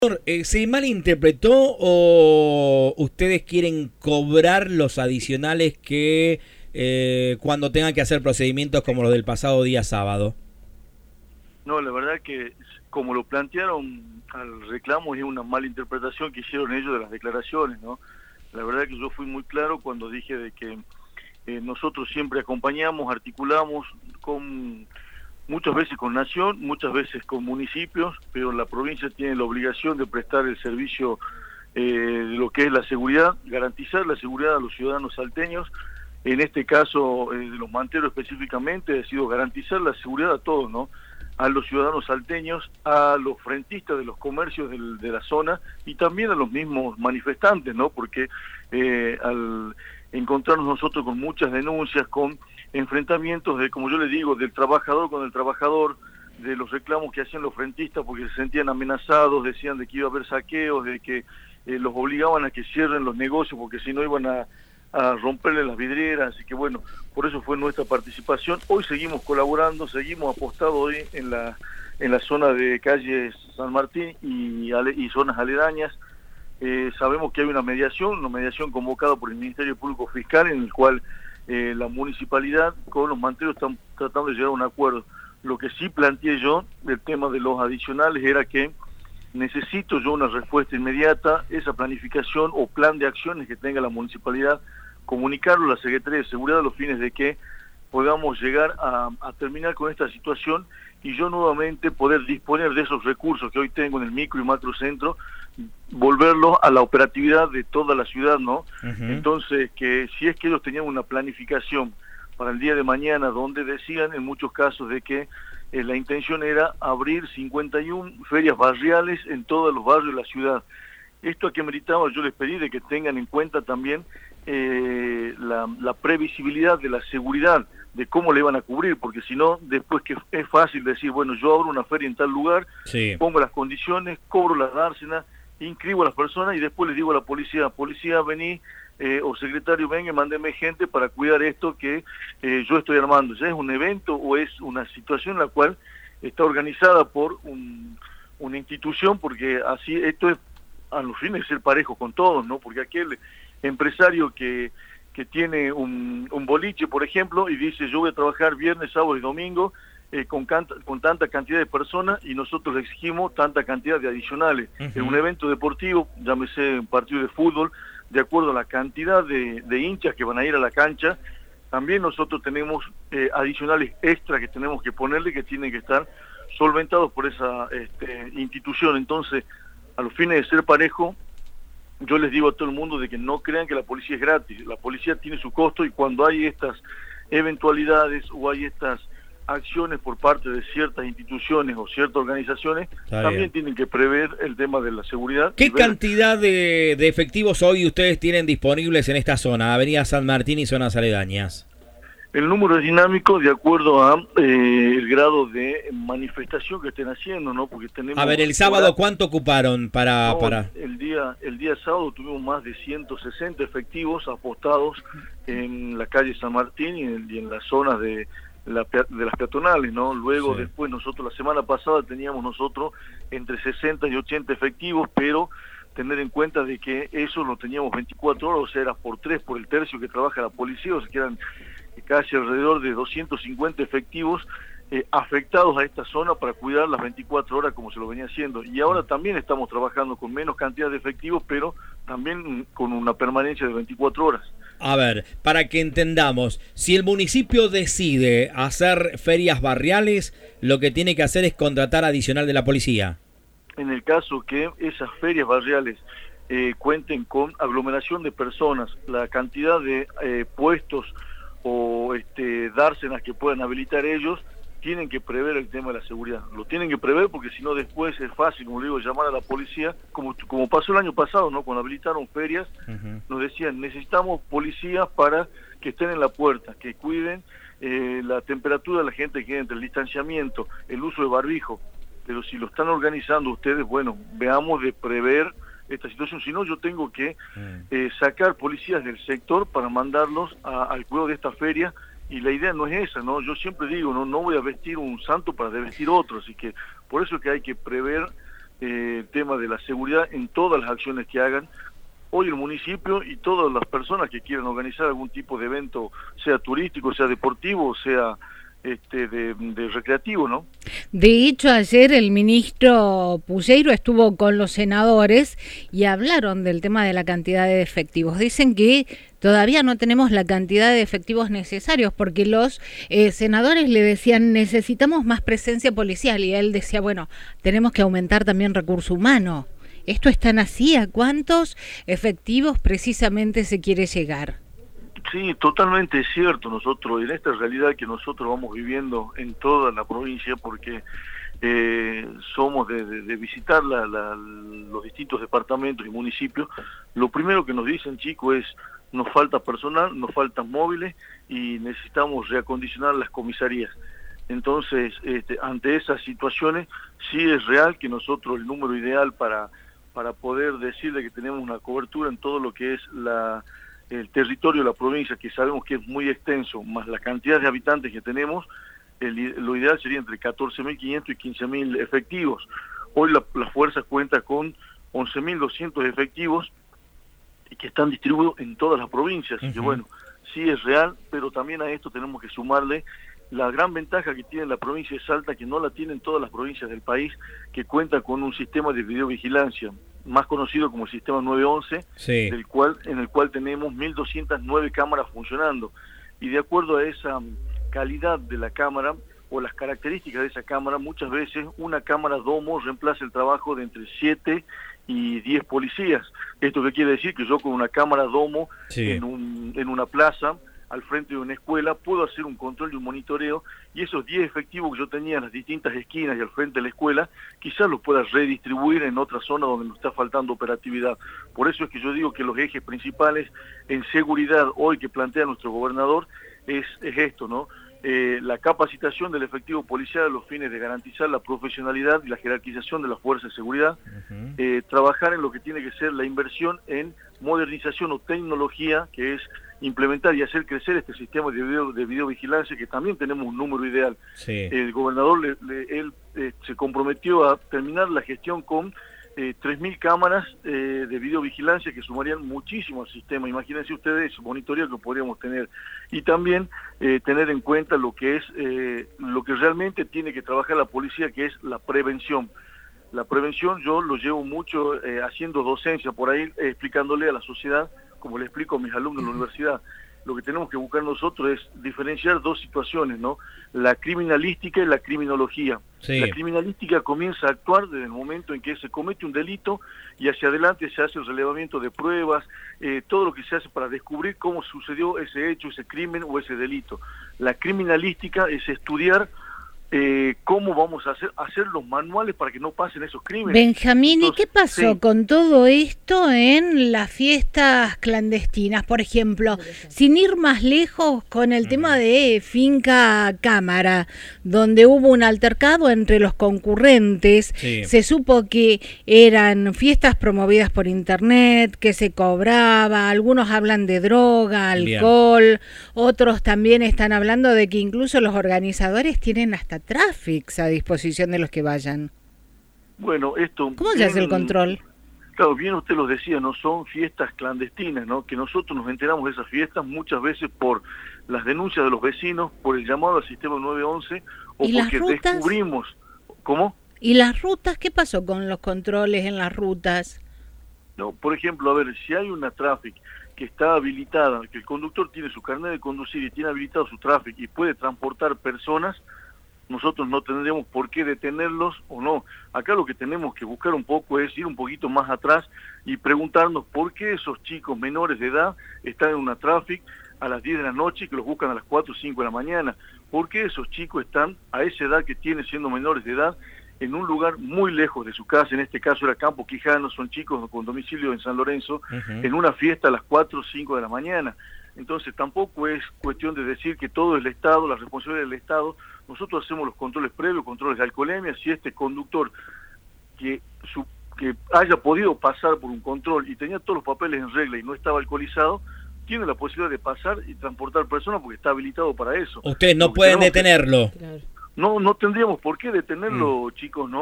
¿Se malinterpretó o ustedes quieren cobrar los adicionales que cuando tengan que hacer procedimientos como los del pasado día sábado? No, la verdad que como lo plantearon al reclamo es una mala interpretación que hicieron ellos de las declaraciones, ¿no? La verdad que yo fui muy claro cuando dije de que nosotros siempre acompañamos, articulamos con muchas veces con Nación, muchas veces con municipios, pero la provincia tiene la obligación de prestar el servicio de lo que es la seguridad, garantizar la seguridad a los ciudadanos salteños. En este caso, de los manteros específicamente, ha sido garantizar la seguridad a todos, ¿no? A los ciudadanos salteños, a los frentistas de los comercios de la zona y también a los mismos manifestantes, ¿no? Porque al encontrarnos nosotros con muchas denuncias, con enfrentamientos de, como yo le digo, del trabajador con el trabajador, de los reclamos que hacían los frentistas porque se sentían amenazados, decían de que iba a haber saqueos, de que los obligaban a que cierren los negocios porque si no iban a romperle las vidrieras, así que bueno, por eso fue nuestra participación. Hoy seguimos colaborando, seguimos apostados hoy en la zona de calle San Martín y zonas aledañas. Sabemos que hay una mediación convocada por el Ministerio Público Fiscal en el cual la municipalidad con los manteros están tratando de llegar a un acuerdo. Lo que sí planteé yo del tema de los adicionales era que necesito yo una respuesta inmediata, esa planificación o plan de acciones que tenga la municipalidad, comunicarlo a la Secretaría de Seguridad a los fines de que podamos llegar a terminar con esta situación y yo nuevamente poder disponer de esos recursos que hoy tengo en el micro y macrocentro, volverlos a la operatividad de toda la ciudad, ¿no? Entonces, que si es que ellos tenían una planificación para el día de mañana, donde decían en muchos casos de que la intención era abrir 51 ferias barriales en todos los barrios de la ciudad. Esto a que meritaba, yo les pedí de que tengan en cuenta también la previsibilidad de la seguridad, de cómo le iban a cubrir, porque si no, después que es fácil decir, bueno, yo abro una feria en tal lugar, sí, pongo las condiciones, cobro la dársena, inscribo a las personas y después les digo a la policía, vení, o secretario, venga, mándeme gente para cuidar esto que yo estoy armando. ¿Ya es un evento o es una situación en la cual está organizada por una institución? Porque así esto es a los fines de ser parejo con todos, ¿no? Porque aquel empresario que tiene un boliche, por ejemplo, y dice yo voy a trabajar viernes, sábado y domingo con tanta cantidad de personas y nosotros le exigimos tanta cantidad de adicionales. En un evento deportivo, llámese un partido de fútbol, de acuerdo a la cantidad de hinchas que van a ir a la cancha, también nosotros tenemos adicionales extra que tenemos que ponerle, que tienen que estar solventados por esa institución. Entonces, a los fines de ser parejo, yo les digo a todo el mundo de que no crean que la policía es gratis. La policía tiene su costo y cuando hay estas eventualidades o hay estas acciones por parte de ciertas instituciones o ciertas organizaciones, también tienen que prever el tema de la seguridad. ¿Qué cantidad de efectivos hoy ustedes tienen disponibles en esta zona, Avenida San Martín y zonas aledañas? El número es dinámico de acuerdo a el grado de manifestación que estén haciendo, ¿no? Porque tenemos. A ver, el sábado, ¿cuánto ocuparon para? El día sábado tuvimos más de 160 efectivos apostados en la calle San Martín y en las zonas de las peatonales, ¿no? Luego, sí, después nosotros la semana pasada teníamos nosotros entre 60 y 80 efectivos, pero tener en cuenta de que eso lo teníamos 24 horas, o sea, era por 3, por el tercio que trabaja la policía, o sea, que eran casi alrededor de 250 efectivos afectados a esta zona para cuidar las 24 horas como se lo venía haciendo. Y ahora también estamos trabajando con menos cantidad de efectivos, pero también con una permanencia de 24 horas. A ver, para que entendamos, si el municipio decide hacer ferias barriales, lo que tiene que hacer es contratar adicional de la policía. En el caso que esas ferias barriales cuenten con aglomeración de personas, la cantidad de puestos o dársenas que puedan habilitar ellos, tienen que prever el tema de la seguridad. Lo tienen que prever porque si no después es fácil, como digo, llamar a la policía, como pasó el año pasado, ¿no? Cuando habilitaron ferias, nos decían, necesitamos policías para que estén en la puerta, que cuiden la temperatura de la gente que entra, el distanciamiento, el uso de barbijo. Pero si lo están organizando ustedes, bueno, veamos de prever esta situación. Si no, yo tengo que sacar policías del sector para mandarlos al cuidado de esta feria, y la idea no es esa, ¿no? Yo siempre digo, no voy a vestir un santo para desvestir otro, así que por eso es que hay que prever el tema de la seguridad en todas las acciones que hagan. Hoy el municipio y todas las personas que quieran organizar algún tipo de evento, sea turístico, sea deportivo, sea de recreativo, ¿no? De hecho, ayer el ministro Pulleiro estuvo con los senadores y hablaron del tema de la cantidad de efectivos. Dicen que todavía no tenemos la cantidad de efectivos necesarios porque los senadores le decían necesitamos más presencia policial y él decía, bueno, tenemos que aumentar también recurso humano. ¿Esto es tan así? ¿A cuántos efectivos precisamente se quiere llegar? Sí, totalmente cierto. Nosotros, en esta realidad que nosotros vamos viviendo en toda la provincia, porque somos de visitar los distintos departamentos y municipios, lo primero que nos dicen, chicos, es nos falta personal, nos faltan móviles y necesitamos reacondicionar las comisarías. Entonces, ante esas situaciones, sí es real que nosotros el número ideal para poder decirle que tenemos una cobertura en todo lo que es el territorio de la provincia, que sabemos que es muy extenso, más la cantidad de habitantes que tenemos, lo ideal sería entre 14.500 y 15.000 efectivos. Hoy la fuerza cuenta con 11.200 efectivos y que están distribuidos en todas las provincias. Y que bueno, sí es real, pero también a esto tenemos que sumarle la gran ventaja que tiene la provincia de Salta, que no la tienen todas las provincias del país, que cuenta con un sistema de videovigilancia, más conocido como el sistema 911, sí, en el cual tenemos 1.209 cámaras funcionando. Y de acuerdo a esa calidad de la cámara, o las características de esa cámara, muchas veces una cámara domo reemplaza el trabajo de entre 7 y 10 policías. ¿Esto qué quiere decir? Que yo con una cámara domo, sí, en una plaza, al frente de una escuela, puedo hacer un control y un monitoreo, y esos 10 efectivos que yo tenía en las distintas esquinas y al frente de la escuela, quizás los pueda redistribuir en otra zona donde nos está faltando operatividad. Por eso es que yo digo que los ejes principales en seguridad hoy que plantea nuestro gobernador es esto, ¿no? La capacitación del efectivo policial a los fines de garantizar la profesionalidad y la jerarquización de las fuerzas de seguridad, trabajar en lo que tiene que ser la inversión en modernización o tecnología, que es implementar y hacer crecer este sistema de videovigilancia, que también tenemos un número ideal. Sí. El gobernador él se comprometió a terminar la gestión con 3.000 cámaras de videovigilancia que sumarían muchísimo al sistema. Imagínense ustedes el monitoreo que podríamos tener. Y también tener en cuenta lo que es lo que realmente tiene que trabajar la policía, que es la prevención. La prevención yo lo llevo mucho haciendo docencia por ahí, explicándole a la sociedad, como le explico a mis alumnos en la universidad. Lo que tenemos que buscar nosotros es diferenciar dos situaciones, ¿no? La criminalística y la criminología. Sí. La criminalística comienza a actuar desde el momento en que se comete un delito y hacia adelante se hace el relevamiento de pruebas, todo lo que se hace para descubrir cómo sucedió ese hecho, ese crimen o ese delito. La criminalística es estudiar cómo vamos a hacer los manuales para que no pasen esos crímenes. Benjamín, ¿y qué pasó con todo esto en las fiestas clandestinas? Por ejemplo, sin ir más lejos con el tema de Finca Cámara, donde hubo un altercado entre los concurrentes, se supo que eran fiestas promovidas por internet, que se cobraba, algunos hablan de droga, alcohol, otros también están hablando de que incluso los organizadores tienen hasta tráficos a disposición de los que vayan. Bueno, esto... ¿Cómo se hace el control? Claro, bien usted lo decía, no son fiestas clandestinas, ¿no? Que nosotros nos enteramos de esas fiestas muchas veces por las denuncias de los vecinos, por el llamado al sistema 911 o porque descubrimos... ¿Cómo? ¿Y las rutas? ¿Qué pasó con los controles en las rutas? No, por ejemplo, a ver, si hay una tráfico que está habilitada, que el conductor tiene su carnet de conducir y tiene habilitado su tráfico y puede transportar personas, nosotros no tendríamos por qué detenerlos o no. Acá lo que tenemos que buscar un poco es ir un poquito más atrás y preguntarnos por qué esos chicos menores de edad están en una tráfico a las 10 de la noche y que los buscan a las 4 o 5 de la mañana. ¿Por qué esos chicos están a esa edad que tienen siendo menores de edad en un lugar muy lejos de su casa? En este caso era Campo Quijano, son chicos con domicilio en San Lorenzo, en una fiesta a las 4 o 5 de la mañana. Entonces tampoco es cuestión de decir que todo es el Estado, la responsabilidad del Estado. Nosotros hacemos los controles previos, controles de alcoholemia. Si este conductor que haya podido pasar por un control y tenía todos los papeles en regla y no estaba alcoholizado, tiene la posibilidad de pasar y transportar personas porque está habilitado para eso. Ustedes no pueden detenerlo. No tendríamos por qué detenerlo, chicos, ¿no?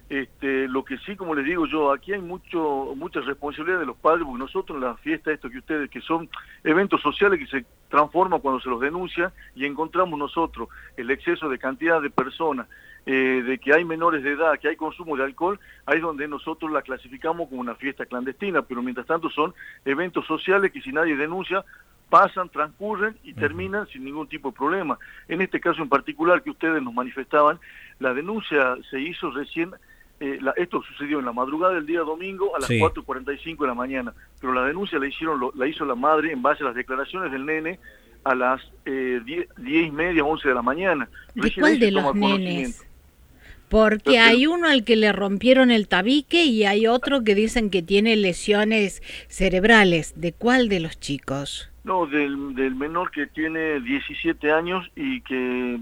Lo que sí, como les digo yo, aquí hay mucha responsabilidad de los padres, porque nosotros en la fiesta, que son eventos sociales que se transforman cuando se los denuncia, y encontramos nosotros el exceso de cantidad de personas, de que hay menores de edad, que hay consumo de alcohol, ahí es donde nosotros la clasificamos como una fiesta clandestina, pero mientras tanto son eventos sociales que si nadie denuncia, pasan, transcurren y terminan sin ningún tipo de problema. En este caso en particular que ustedes nos manifestaban, la denuncia se hizo recién. Esto sucedió en la madrugada del día domingo a las 4:45 de la mañana, pero la denuncia la hizo la madre en base a las declaraciones del nene a las 10:30, 11 de la mañana. ¿De cuál de los nenes? Porque hay uno al que le rompieron el tabique y hay otro que dicen que tiene lesiones cerebrales. ¿De cuál de los chicos? No, del menor que tiene 17 años y que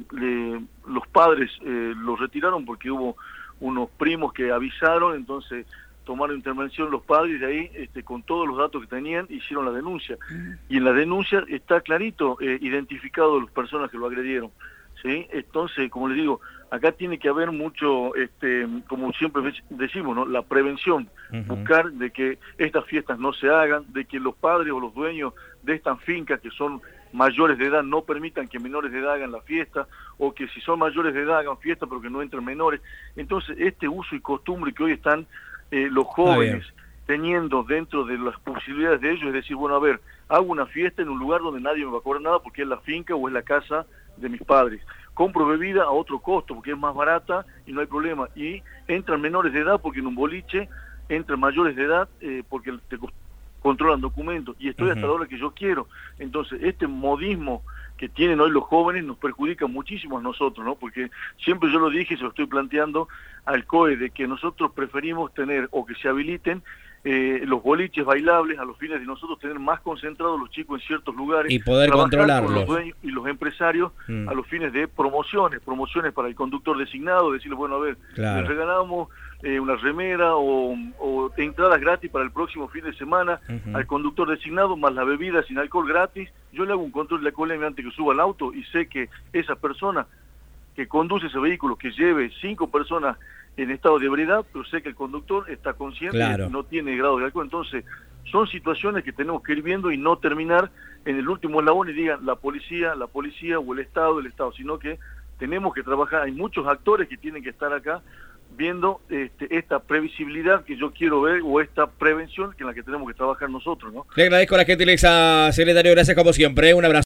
los padres lo retiraron porque hubo unos primos que avisaron, entonces tomaron intervención los padres, y de ahí, con todos los datos que tenían, hicieron la denuncia. Y en la denuncia está clarito identificado las personas que lo agredieron, ¿sí? Entonces, como les digo, acá tiene que haber mucho, como siempre decimos, ¿no?, la prevención, buscar de que estas fiestas no se hagan, de que los padres o los dueños de estas fincas que son mayores de edad no permitan que menores de edad hagan la fiesta, o que si son mayores de edad hagan fiesta pero que no entren menores. Entonces este uso y costumbre que hoy están los jóvenes teniendo dentro de las posibilidades de ellos, es decir, bueno, a ver, hago una fiesta en un lugar donde nadie me va a cobrar nada porque es la finca o es la casa de mis padres, compro bebida a otro costo porque es más barata y no hay problema, y entran menores de edad porque en un boliche entran mayores de edad porque te controlan documentos, y estoy hasta la hora que yo quiero. Entonces este modismo que tienen hoy los jóvenes nos perjudica muchísimo a nosotros, ¿no? Porque siempre yo lo dije y se lo estoy planteando al COE, de que nosotros preferimos tener, o que se habiliten los boliches bailables a los fines de nosotros tener más concentrados los chicos en ciertos lugares y poder controlarlos, con los dueños y los empresarios a los fines de promociones para el conductor designado, decirle, bueno, a ver, les regalamos una remera o entradas gratis para el próximo fin de semana al conductor designado, más la bebida sin alcohol gratis. Yo le hago un control de alcoholemia antes que suba al auto y sé que esa persona que conduce ese vehículo, que lleve 5 personas en estado de ebriedad, pero sé que el conductor está consciente y no tiene grado de alcohol. Entonces son situaciones que tenemos que ir viendo y no terminar en el último eslabón y digan la policía o el Estado, sino que tenemos que trabajar. Hay muchos actores que tienen que estar acá viendo esta previsibilidad que yo quiero ver, o esta prevención que en la que tenemos que trabajar nosotros, ¿no? Le agradezco la gentileza, secretario, gracias como siempre, un abrazo.